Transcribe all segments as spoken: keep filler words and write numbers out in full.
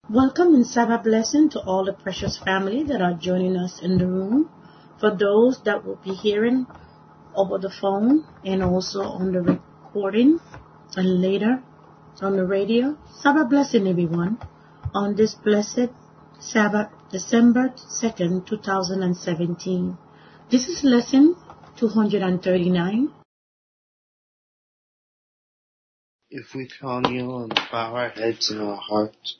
Welcome and Sabbath blessing to all the precious family that are joining us in the room. For those that will be hearing over the phone and also on the recording and later on the radio, Sabbath blessing everyone on this blessed Sabbath, December second, two thousand seventeen. This is lesson two hundred thirty-nine. If we can all kneel and bow our heads and our hearts.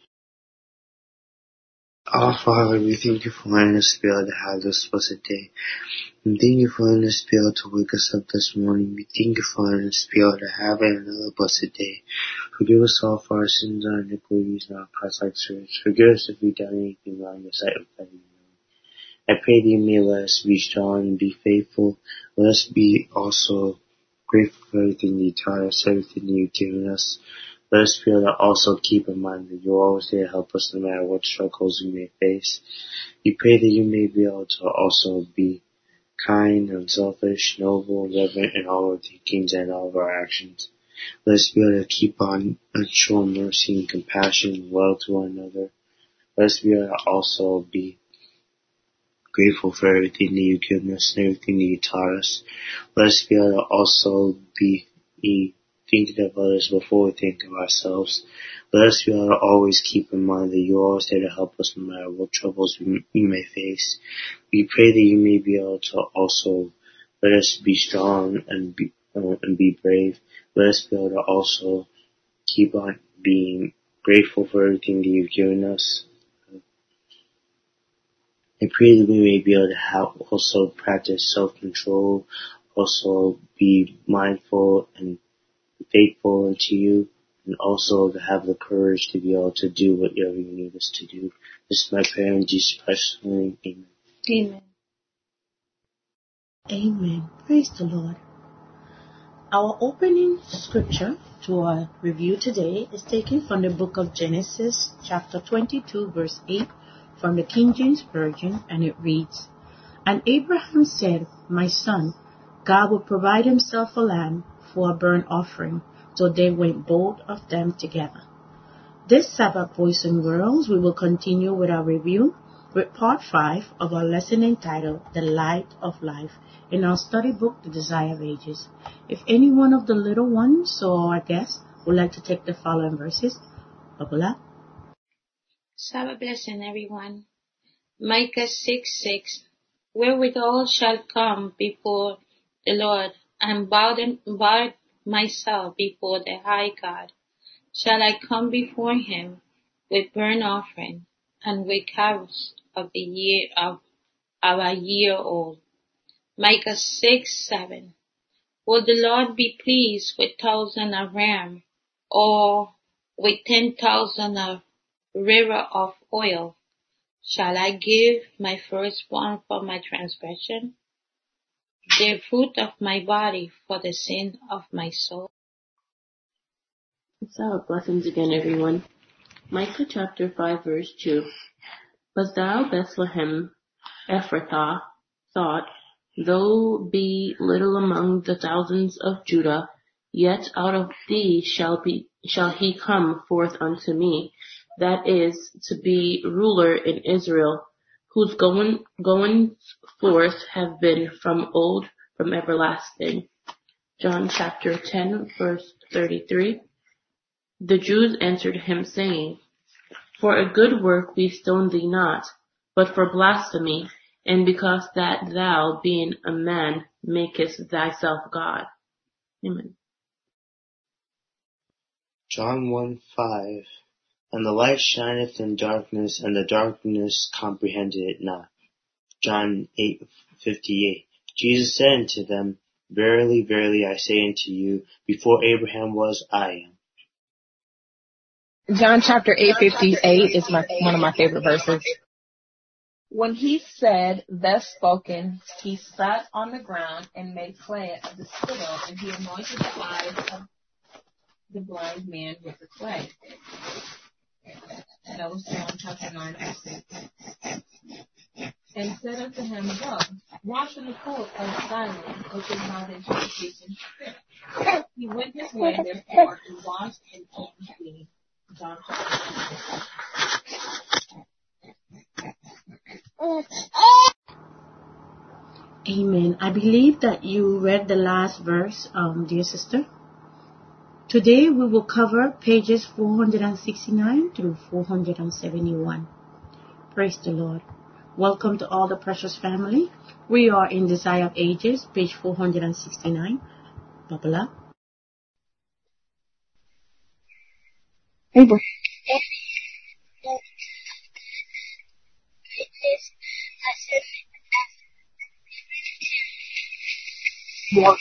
Our Father, we thank you for letting us be able to have this blessed day. And thank you for letting us be able to wake us up this morning. We thank you for letting us be able to have another blessed day. Forgive us all for our sins, our iniquities, and our past like sins. Forgive us if we've done anything wrong in your sight of that. I pray that you may let us be strong and be faithful. Let us be also grateful for everything you taught us, everything you've given us. Let us be able to also keep in mind that you're always there to help us no matter what struggles we may face. We pray that you may be able to also be kind, unselfish, noble, reverent in all our thinkings and all of our actions. Let us be able to keep on and show mercy and compassion and love to one another. Let us be able to also be grateful for everything that you've given us and everything that you taught us. Let us be able to also be, be thinking of others before we think of ourselves. Let us be able to always keep in mind that you're always there to help us no matter what troubles we, we may face. We pray that you may be able to also let us be strong and be, uh, and be brave. Let us be able to also keep on being grateful for everything that you've given us. I pray that we may be able to have also practice self-control, also be mindful and faithful unto you, and also to have the courage to be able to do whatever you need us to do. This is my prayer in Jesus Christ's name. Amen. Amen. Amen. Praise the Lord. Our opening scripture to our review today is taken from the book of Genesis, chapter twenty-two, verse eight, from the King James Version, and it reads, And Abraham said, My son, God will provide himself a lamb for a burnt offering. So they went both of them together. This Sabbath, boys and girls, we will continue with our review with part five of our lesson entitled The Light of Life in our study book, The Desire of Ages. If any one of the little ones or our guests would like to take the following verses, bubble up. Sabbath blessing, everyone. Micah six six. Wherewithal shall come before the Lord, and bow, them, bow myself before the high God. Shall I come before him with burnt offering, and with calves of the year of, of a year old. Micah six seven. Will the Lord be pleased with thousand of ram, or with ten thousand of river of oil? Shall I give my firstborn for my transgression, the fruit of my body for the sin of my soul? Sabbath blessings again, everyone. Micah chapter five, verse two. But thou, Bethlehem, Ephrathah, thought, though be little among the thousands of Judah, yet out of thee shall be shall he come forth unto me, that is, to be ruler in Israel, whose going, goings forth have been from old, from everlasting. John chapter ten, verse thirty-three. The Jews answered him, saying, For a good work we stone thee not, but for blasphemy, and because that thou, being a man, makest thyself God. Amen. John one five. And the light shineth in darkness, and the darkness comprehended it not. John eight fifty-eight. Jesus said unto them, Verily, verily, I say unto you, before Abraham was, I am. John chapter eight fifty-eight is my one of my favorite verses. When he said, thus spoken, he sat on the ground and made clay of the spittle, and he anointed the eyes of the blind man with the clay. That was John chapter nine, verse six. And said unto him, Go, wash in the pool of Siloam, which is not in Jerusalem. He went his way, therefore, and washed and came clean. John chapter nine. Amen. I believe that you read the last verse, um, dear sister. Today we will cover pages four hundred sixty-nine through four hundred seventy-one. Praise the Lord. Welcome to all the precious family. We are in Desire of Ages, page four hundred sixty-nine. Bubble up. Abraham. More.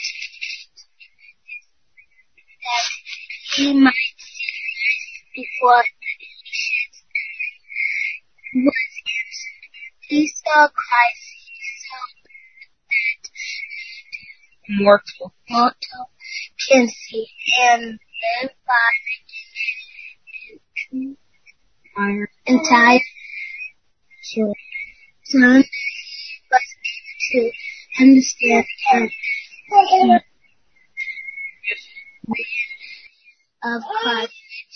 That he might see before was answered. He saw Christ. He saw that Mortal. mortal can see and live by entire children. Son was able to understand and of Christ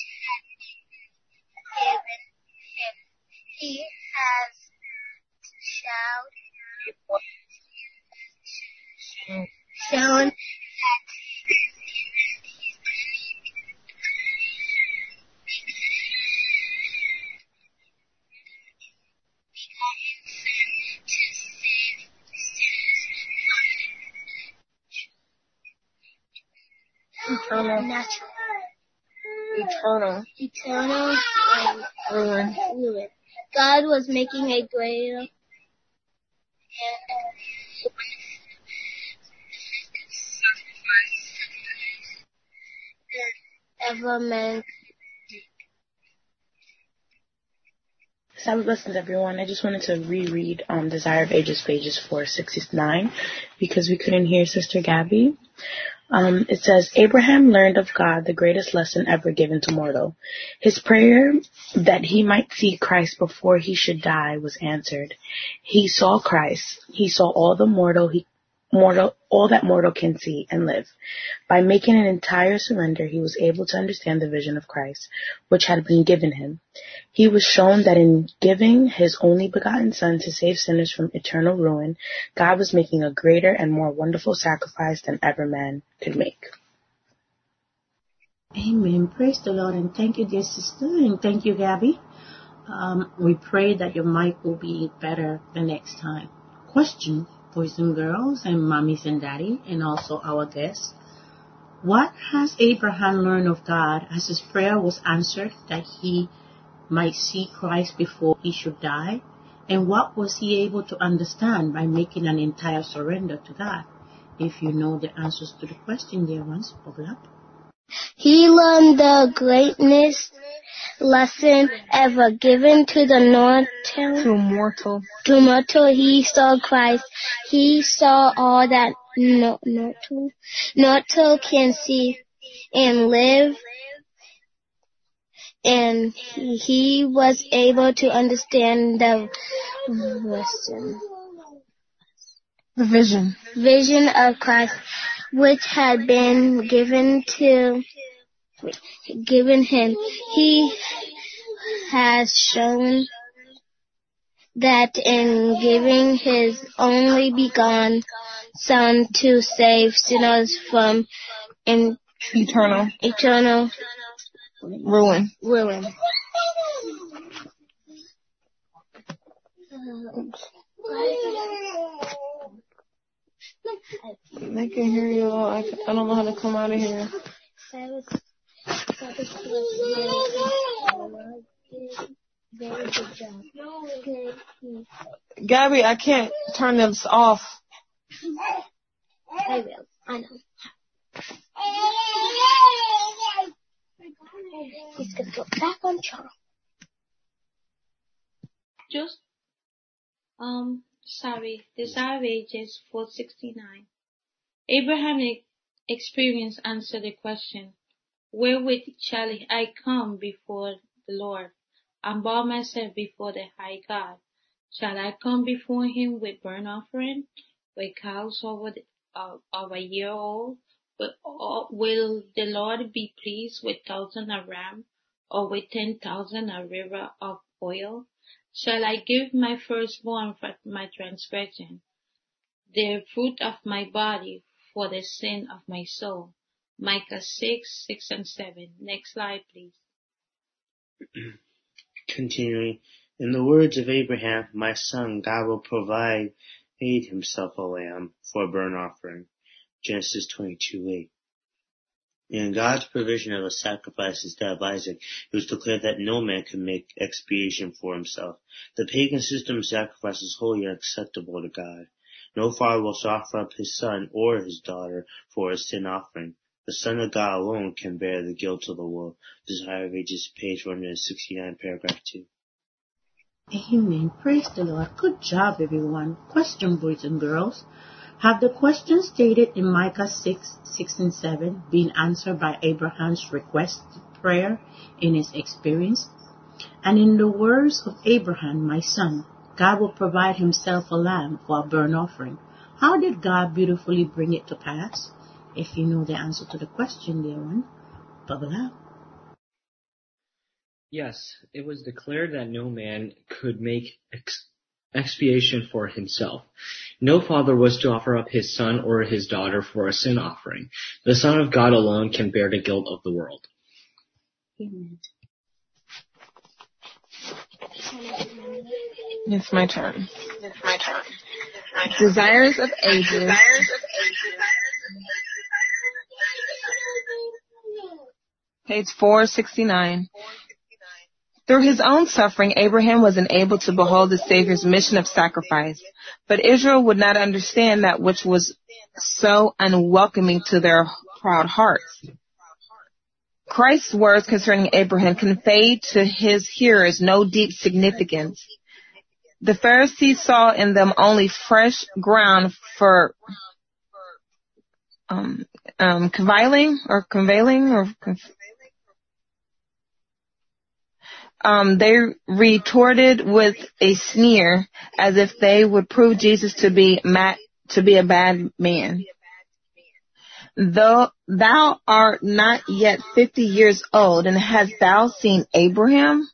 given him. He has shown, shown that Eternal. natural, Eternal. eternal, and Ruin. fluid. God was making a greater and than ever man. Sabbath blessings, everyone. I just wanted to reread um, Desire of Ages, pages four sixty-nine, because we couldn't hear Sister Gabby. Um, it says, Abraham learned of God the greatest lesson ever given to mortal. His prayer that he might see Christ before he should die was answered. He saw Christ. He saw all the mortal he mortal all that mortal can see and live. By making an entire surrender, he was able to understand the vision of Christ, which had been given him. He was shown that in giving his only begotten Son to save sinners from eternal ruin, God was making a greater and more wonderful sacrifice than ever man could make. Amen. Praise the Lord, and thank you, dear sister, and thank you, Gabby. Um, we pray that your mic will be better the next time. Question, boys and girls, and mommies and daddy, and also our guests. What has Abraham learned of God as his prayer was answered that he might see Christ before he should die? And what was he able to understand by making an entire surrender to God? If you know the answers to the question, dear ones, bubble up. He learned the greatest lesson ever given to the mortal. To mortal. To mortal, he saw Christ. He saw all that no, mortal, mortal can see and live. And he, he was able to understand the vision, The vision. vision of Christ, which had been given to given him. He has shown that in giving his only begotten Son to save sinners from in, Eternal. eternal Ruin. ruin. They can hear you. I, I don't know how to come out of here. Very good job. Gabby, I can't turn this off. I will. I know. He's gonna go back on Charles. Just, um, sorry, Desire of Ages four sixty-nine. Abraham e- experience answered the question, wherewith shall I come before the Lord and bow myself before the high God? Shall I come before him with burnt offering, with cows over the, uh, of a year old? Will, or will the Lord be pleased with thousand of ram, or with ten thousand a river of oil? shall I give my firstborn for my transgression, the fruit of my body for the sin of my soul. Micah six, six and seven. Next slide, please. Continuing, in the words of Abraham, my son, God will provide himself a lamb for a burnt offering. Genesis twenty-two, eight. In God's provision of a sacrifice instead of Isaac, it was declared that no man could make expiation for himself. The pagan system of sacrifice is wholly unacceptable to God. No father will offer up his son or his daughter for a sin offering. The Son of God alone can bear the guilt of the world. Desire of Ages, page one sixty-nine, paragraph two. Amen. Praise the Lord. Good job, everyone. Question, boys and girls. Have the questions stated in Micah six, six and seven been answered by Abraham's request prayer in his experience? And in the words of Abraham, my son, God will provide himself a lamb for a burnt offering. How did God beautifully bring it to pass? If you know the answer to the question, dear one, bubble up. Yes, it was declared that no man could make ex- expiation for himself. No father was to offer up his son or his daughter for a sin offering. The Son of God alone can bear the guilt of the world. Amen. It's my turn. It's my turn. Desires of Ages. Desires of Ages. Page four sixty-nine. Through his own suffering, Abraham was enabled to behold the Savior's mission of sacrifice. But Israel would not understand that which was so unwelcoming to their proud hearts. Christ's words concerning Abraham conveyed to his hearers no deep significance. The Pharisees saw in them only fresh ground for um, um, caviling or conveying or conf- Um, they retorted with a sneer as if they would prove Jesus to be ma- to be a bad man. Though thou art not yet fifty years old, and hast thou seen Abraham?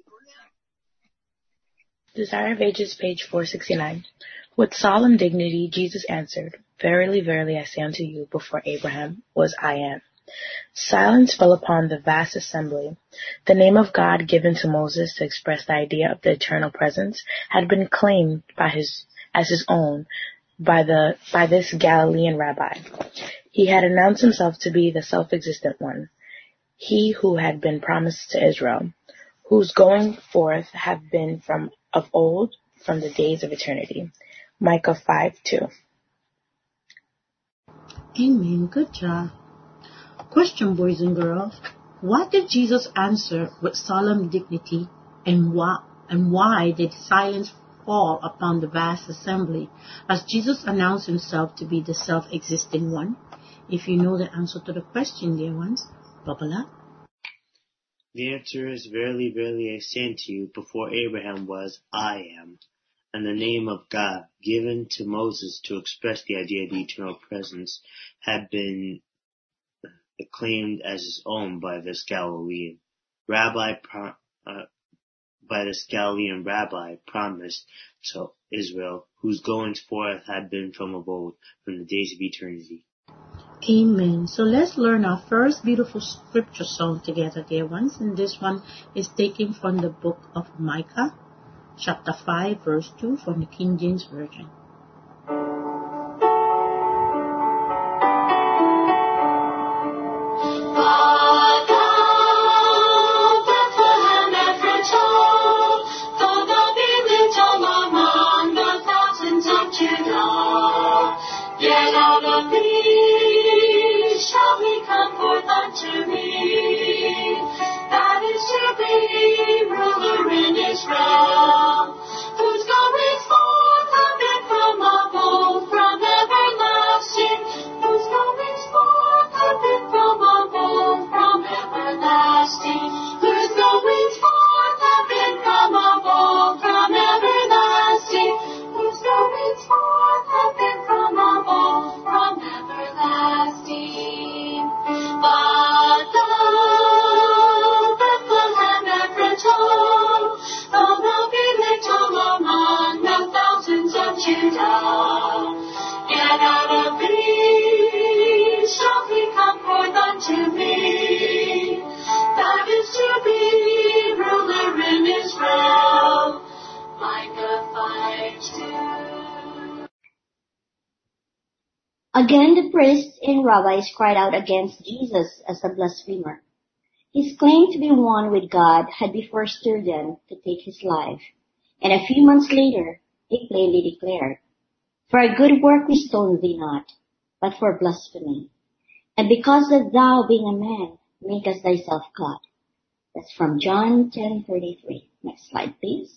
Desire of Ages, page four sixty-nine. With solemn dignity, Jesus answered, Verily, verily, I say unto you, before Abraham was I am. Silence fell upon the vast assembly. The name of God given to Moses to express the idea of the eternal presence had been claimed by his as his own by the by this Galilean rabbi. He had announced himself to be the self-existent one, he who had been promised to Israel, whose going forth had been from of old, from the days of eternity. Micah five two. Amen. Good job. Question, boys and girls. What did Jesus answer with solemn dignity, and why, and why did silence fall upon the vast assembly as Jesus announced himself to be the self-existing one? If you know the answer to the question, dear ones, bubble up. The answer is, Verily, verily, I say unto you, before Abraham was, I am. And the name of God, given to Moses to express the idea of the eternal presence, had been acclaimed as his own by this Galilean rabbi, uh, by this Galilean rabbi promised to Israel, whose goings forth had been from of old, from the days of eternity. Amen. So let's learn our first beautiful scripture song together, dear ones. And this one is taken from the book of Micah, chapter five, verse two, from the King James Version. Yet out of thee shall he come forth unto me, that is to be ruler in Israel, whose goings forth have been from of old, from everlasting, whose goings forth have been from of old, from everlasting, whose goings forth have been from of old, from everlasting, whose goings forth have been from of old, from everlasting. Again, the priests and rabbis cried out against Jesus as a blasphemer. His claim to be one with God had before stirred them to take his life, and a few months later, they plainly declared, "For a good work we stone thee not, but for blasphemy. And because that thou, being a man, makest thyself God." That's from John ten thirty-three. Next slide, please.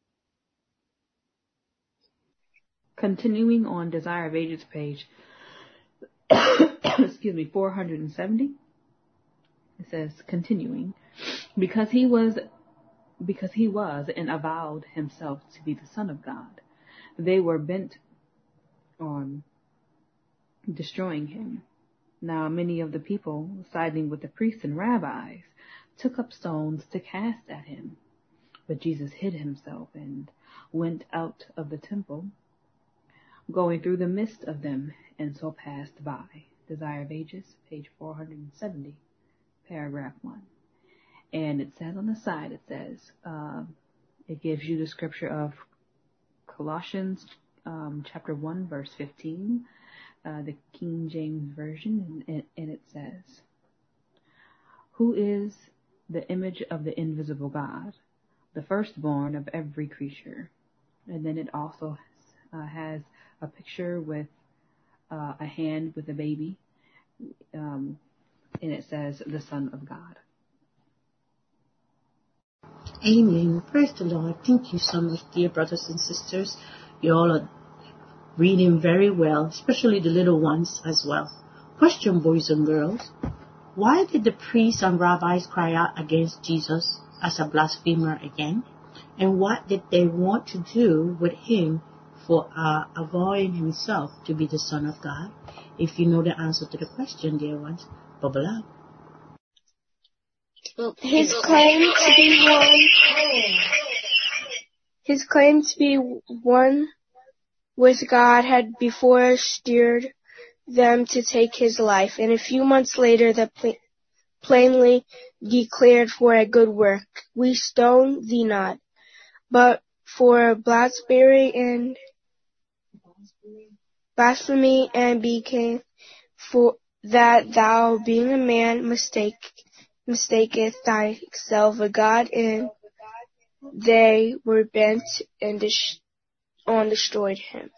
Continuing on Desire of Ages page, excuse me, four hundred seventy. It says, continuing, because he was, because he was and avowed himself to be the Son of God, they were bent on destroying him. Now many of the people, siding with the priests and rabbis, took up stones to cast at him. But Jesus hid himself and went out of the temple, going through the midst of them, and so passed by. Desire of Ages, page four hundred seventy, paragraph one. And it says on the side, it says, uh, it gives you the scripture of Colossians um, chapter one, verse fifteen, uh, the King James Version, and, and it says, "Who is the image of the invisible God, the firstborn of every creature." And then it also uh, has a picture with uh, a hand with a baby, um, and it says, "the Son of God." Amen. Praise the Lord. Thank you so much, dear brothers and sisters. You all are reading very well, especially the little ones as well. Question, boys and girls. Why did the priests and rabbis cry out against Jesus as a blasphemer again? And what did they want to do with him for uh, avowing himself to be the Son of God? If you know the answer to the question, dear ones, bubble up. His claim to be one, his claim to be one with God had before stirred them to take his life, and a few months later they pl- plainly declared, "For a good work we stone thee not, but for blasphemy and blasphemy and became for that thou, being a man, mistake mistaketh thyself a God," and they were bent and dis- on destroyed him.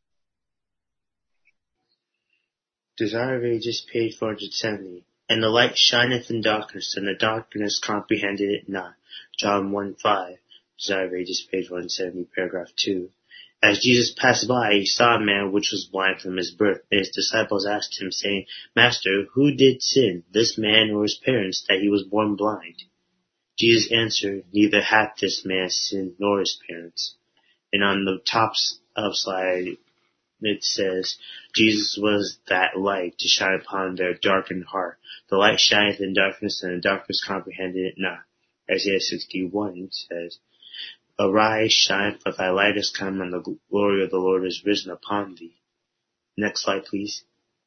Desire of Ages, page four hundred seventy. And the light shineth in darkness, and the darkness comprehended it not. John one five. Desire of Ages, page one seventy, paragraph two. As Jesus passed by, he saw a man which was blind from his birth. And his disciples asked him, saying, "Master, who did sin, this man or his parents, that he was born blind?" Jesus answered, "Neither hath this man sinned nor his parents." And on the top of slide, it says, Jesus was that light to shine upon their darkened heart. The light shineth in darkness, and the darkness comprehended it not. Isaiah sixty-one says, "Arise, shine, for thy light is come, and the glory of the Lord is risen upon thee." Next slide, please.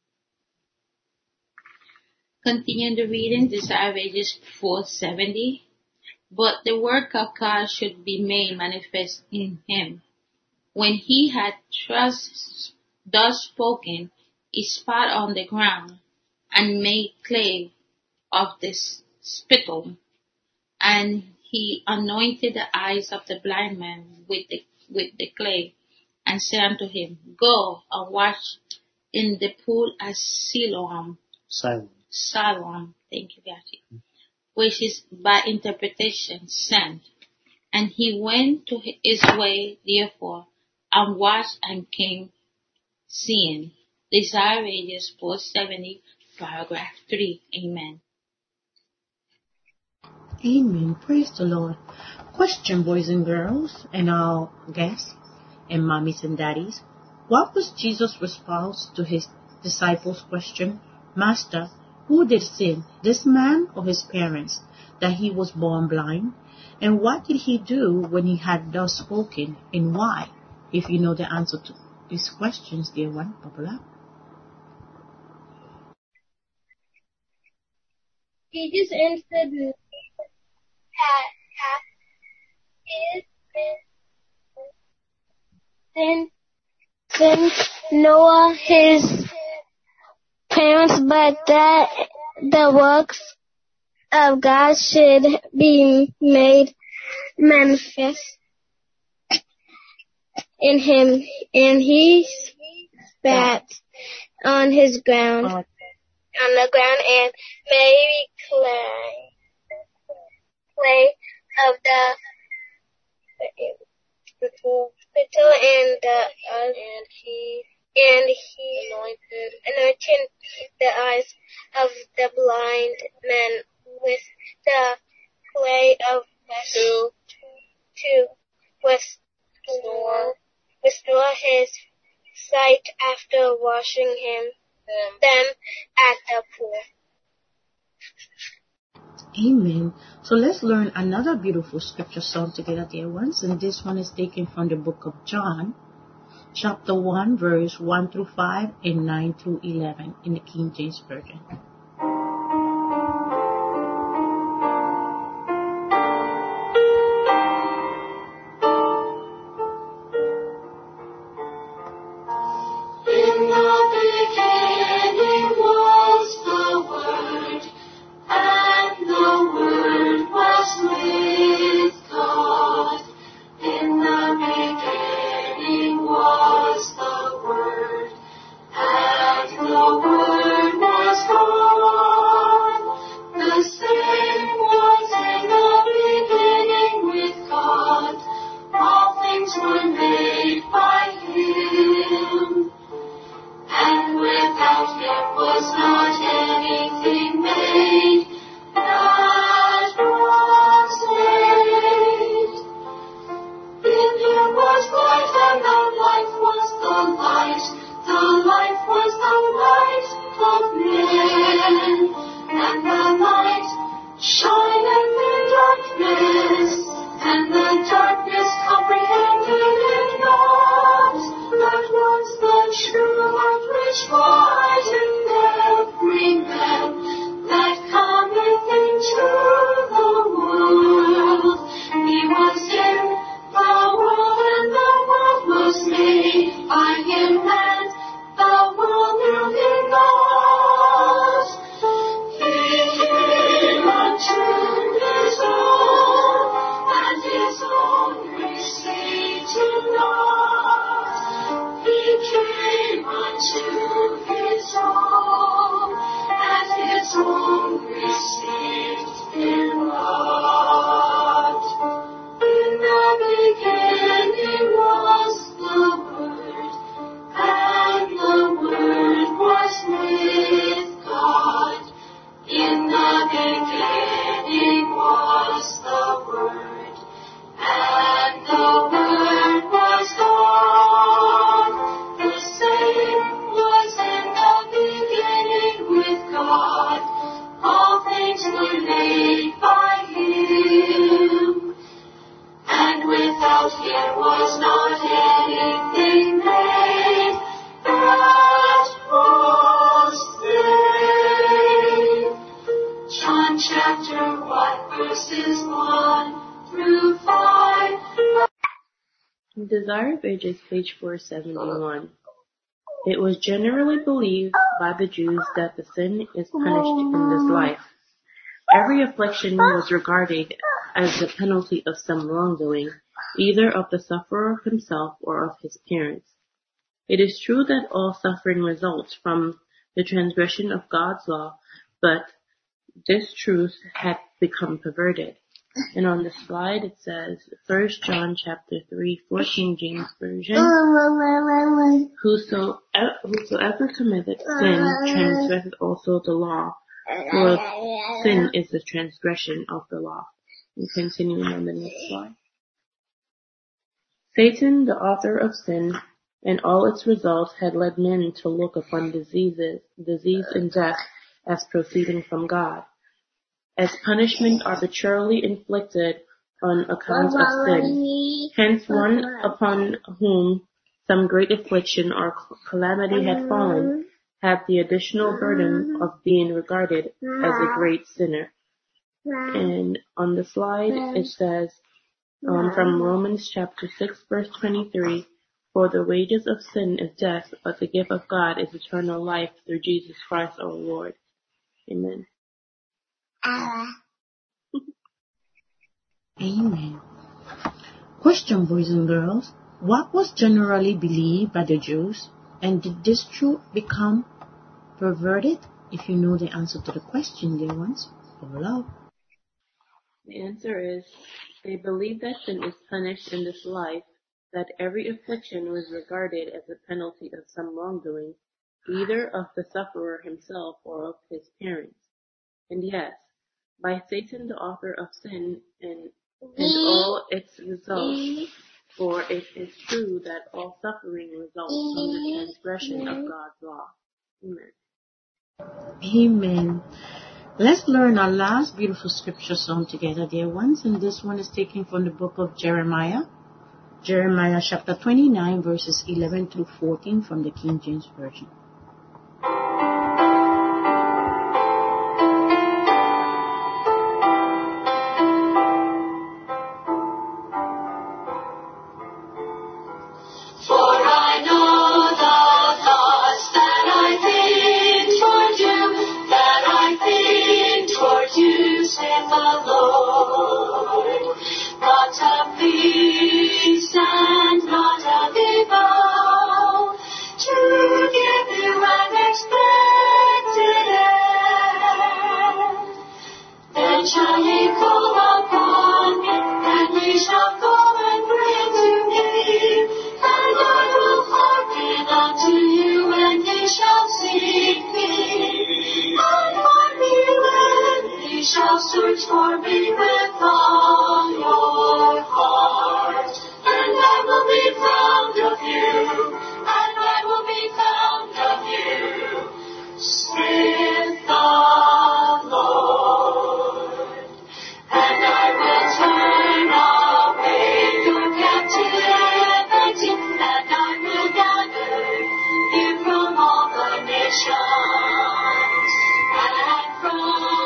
Continue the reading, Desire of Ages four seventy. But the work of God should be made manifest in him. When he had thus, thus spoken, he spat on the ground, and made clay of the spittle, and he anointed the eyes of the blind man with the, with the clay, and said unto him, Go and wash in the pool at Siloam. Siloam. Siloam, thank you, Gatti, which is by interpretation sent. And he went to his way, therefore, and washed and came seeing. Desire Ages four seventy, paragraph three. Amen. Amen. Praise the Lord. Question, boys and girls, and our guests, and mommies and daddies. What was Jesus' response to his disciples' question? Master, who did sin, this man or his parents, that he was born blind? And what did he do when he had thus spoken, and why? If you know the answer to these questions, dear one, bubble up. He just answered that his sin, since Noah, his commandments, but that the works of God should be made manifest in him. And he spat on his ground, on the ground, and made clay, clay of the spittle, and the uh, and he and he anointed, anointed the eyes of the blind men with the clay of to to restore restore his sight after washing him them at the pool. Amen. So let's learn another beautiful scripture song together, dear ones. And this one is taken from the book of John, chapter one, verse one through five and nine through eleven in the King James Version. Desire of Ages, page four seventy-one. It was generally believed by the Jews that the sin is punished in this life. Every affliction was regarded as the penalty of some wrongdoing, either of the sufferer himself or of his parents. It is true that all suffering results from the transgression of God's law, but this truth had become perverted. And on the slide it says, First John chapter three, fourteen James Version, Whoso, whosoever committeth sin transgresseth also the law, for sin is the transgression of the law. And continuing on the next slide. Satan, the author of sin, and all its results had led men to look upon diseases, disease and death as proceeding from God, as punishment arbitrarily inflicted on account of sin. Hence one upon whom some great affliction or calamity had fallen had the additional burden of being regarded as a great sinner. And on the slide it says um, from Romans chapter six verse twenty-three, For the wages of sin is death, but the gift of God is eternal life through Jesus Christ our Lord. Amen. Amen. Question, boys and girls. What was generally believed by the Jews, and did this truth become perverted? If you know the answer to the question, dear ones, hold up. The answer is, they believe that sin is punished in this life, that every affliction was regarded as a penalty of some wrongdoing, either of the sufferer himself or of his parents. And yes, by Satan the author of sin and, and all its results, for it is true that all suffering results from the transgression of God's law. Amen. Amen. Let's learn our last beautiful scripture song together, dear ones, and this one is taken from the book of Jeremiah. Jeremiah chapter twenty-nine, verses eleven through fourteen from the King James Version. Search for me with all your heart, and I will be found of you, and I will be found of you, saith the Lord. And I will turn away your captivity, and I will gather you from all the nations, and from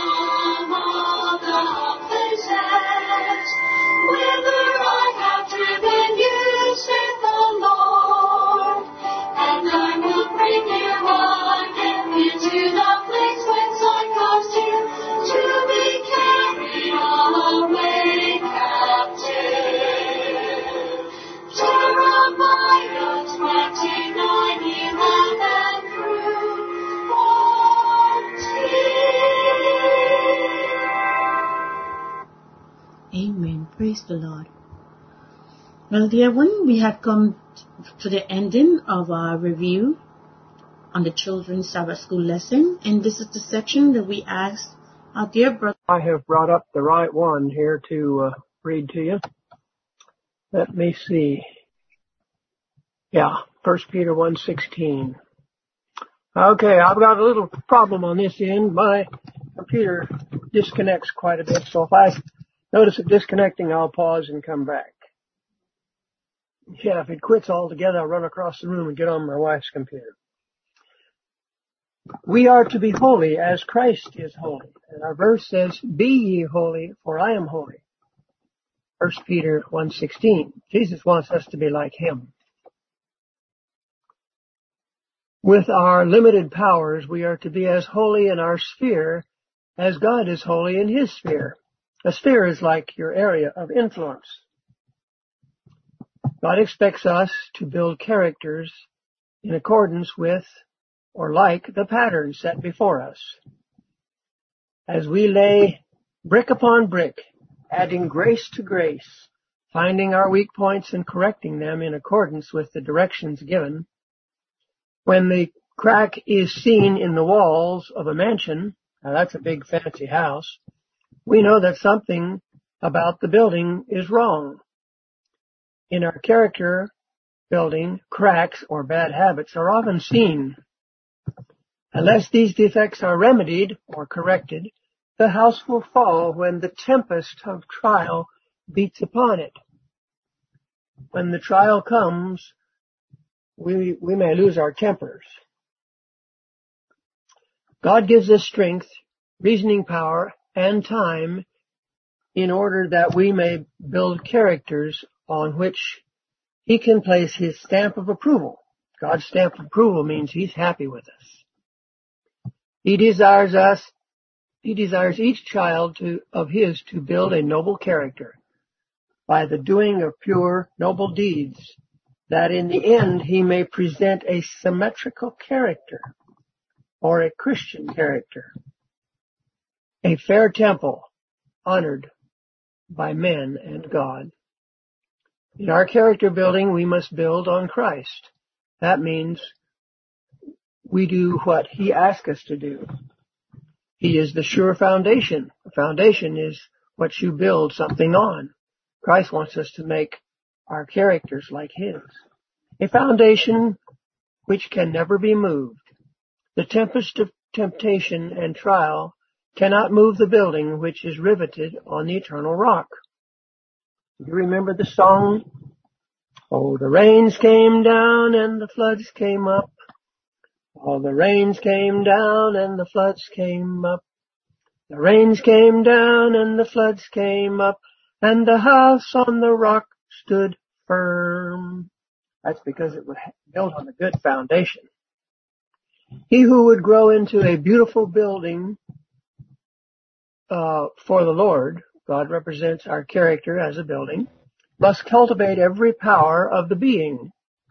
whither I have driven you, saith the Lord, and I will bring you again into the place whence I caused you to be carried away captive. Jeremiah twenty-nine, eleven through fourteen. Amen. Praise the Lord. Well, dear one, we have come to the ending of our review on the children's Sabbath school lesson, and this is the section that we asked our dear brother. I have brought up the right one here to uh, read to you. Let me see. Yeah, First Peter one sixteen. Okay, I've got a little problem on this end. My computer disconnects quite a bit, so if I notice it disconnecting, I'll pause and come back. Yeah, if it quits altogether, I'll run across the room and get on my wife's computer. We are to be holy as Christ is holy. And our verse says, be ye holy, for I am holy. First Peter one sixteen. Jesus wants us to be like him. With our limited powers, we are to be as holy in our sphere as God is holy in his sphere. A sphere is like your area of influence. God expects us to build characters in accordance with or like the pattern set before us. As we lay brick upon brick, adding grace to grace, finding our weak points and correcting them in accordance with the directions given, when the crack is seen in the walls of a mansion, now that's a big fancy house, we know that something about the building is wrong. In our character building, cracks or bad habits are often seen. Unless these defects are remedied or corrected, the house will fall when the tempest of trial beats upon it. When the trial comes, we, we may lose our tempers. God gives us strength, reasoning power, and time in order that we may build characters on which he can place his stamp of approval. God's stamp of approval means he's happy with us. He desires us, he desires each child to, of his to build a noble character by the doing of pure, noble deeds, that in the end he may present a symmetrical character, or a Christian character, a fair temple honored by men and God. In our character building, we must build on Christ. That means we do what he asks us to do. He is the sure foundation. The foundation is what you build something on. Christ wants us to make our characters like his. A foundation which can never be moved. The tempest of temptation and trial cannot move the building which is riveted on the eternal rock. You remember the song? Oh, the rains came down and the floods came up. Oh, the rains came down and the floods came up. The rains came down and the floods came up, and the house on the rock stood firm. That's because it was built on a good foundation. He who would grow into a beautiful building uh, for the Lord, God represents our character as a building, must cultivate every power of the being.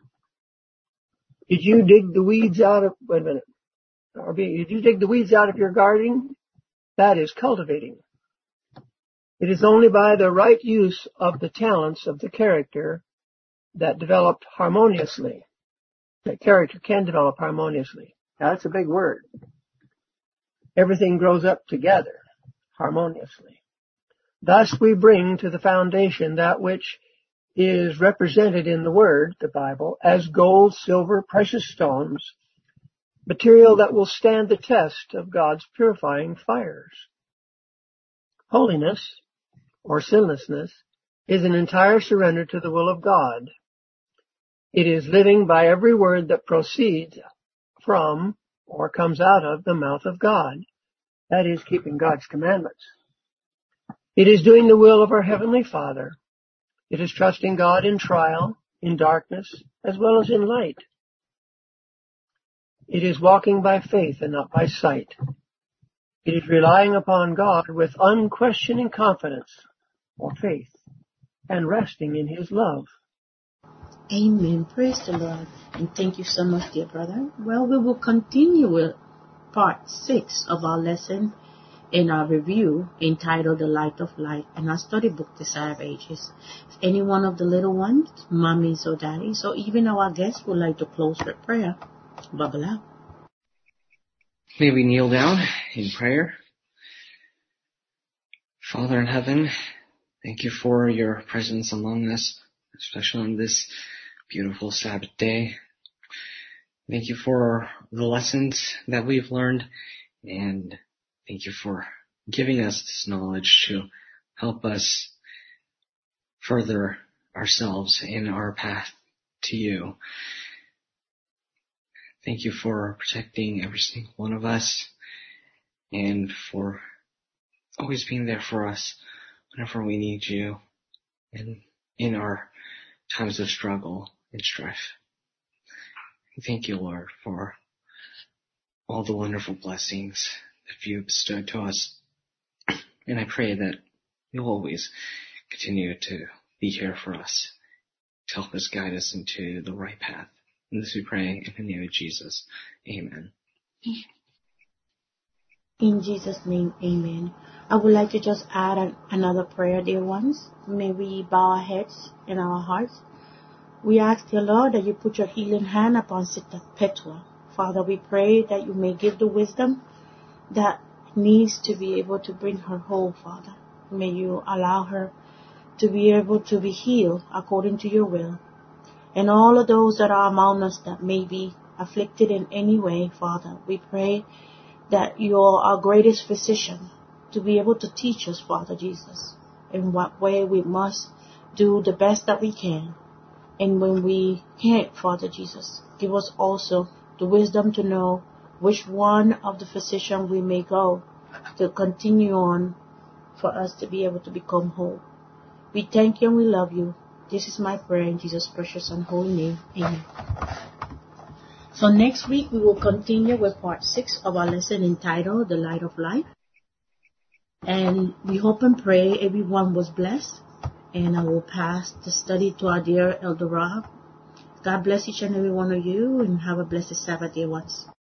Did you dig the weeds out of, wait a minute, or be, did you dig the weeds out of your garden? That is cultivating. It is only by the right use of the talents of the character that developed harmoniously. That character can develop harmoniously. Now that's a big word. Everything grows up together, harmoniously. Thus we bring to the foundation that which is represented in the Word, the Bible, as gold, silver, precious stones, material that will stand the test of God's purifying fires. Holiness, or sinlessness, is an entire surrender to the will of God. It is living by every word that proceeds from or comes out of the mouth of God. That is keeping God's commandments. It is doing the will of our Heavenly Father. It is trusting God in trial, in darkness, as well as in light. It is walking by faith and not by sight. It is relying upon God with unquestioning confidence or faith and resting in his love. Amen. Praise the Lord. And thank you so much, dear brother. Well, we will continue with part six of our lesson in our review entitled The Light of Life in our study book, Desire of Ages. If any one of the little ones, mommies or daddies, or even our guests would like to close with prayer, bubble out. May we kneel down in prayer. Father in heaven, thank you for your presence among us, especially on this beautiful Sabbath day. Thank you for the lessons that we've learned, and thank you for giving us this knowledge to help us further ourselves in our path to you. Thank you for protecting every single one of us and for always being there for us whenever we need you and in our times of struggle and strife. Thank you, Lord, for all the wonderful blessings that you bestowed to us. And I pray that you'll always continue to be here for us, to help us guide us into the right path. And this we pray in the name of Jesus. Amen. In Jesus' name, amen. I would like to just add an, another prayer, dear ones. May we bow our heads and our hearts. We ask, dear Lord, that you put your healing hand upon Sister Petua. Father, we pray that you may give the wisdom that needs to be able to bring her whole, Father. May you allow her to be able to be healed according to your will. And all of those that are among us that may be afflicted in any way, Father, we pray that you are our greatest physician to be able to teach us, Father Jesus, in what way we must do the best that we can. And when we can't, Father Jesus, give us also the wisdom to know which one of the physician we may go to continue on for us to be able to become whole. We thank you and we love you. This is my prayer in Jesus' precious and holy name. Amen. So next week we will continue with part six of our lesson entitled The Light of Life. And we hope and pray everyone was blessed. And I will pass the study to our dear Elder Rob. God bless each and every one of you and have a blessed Sabbath day once.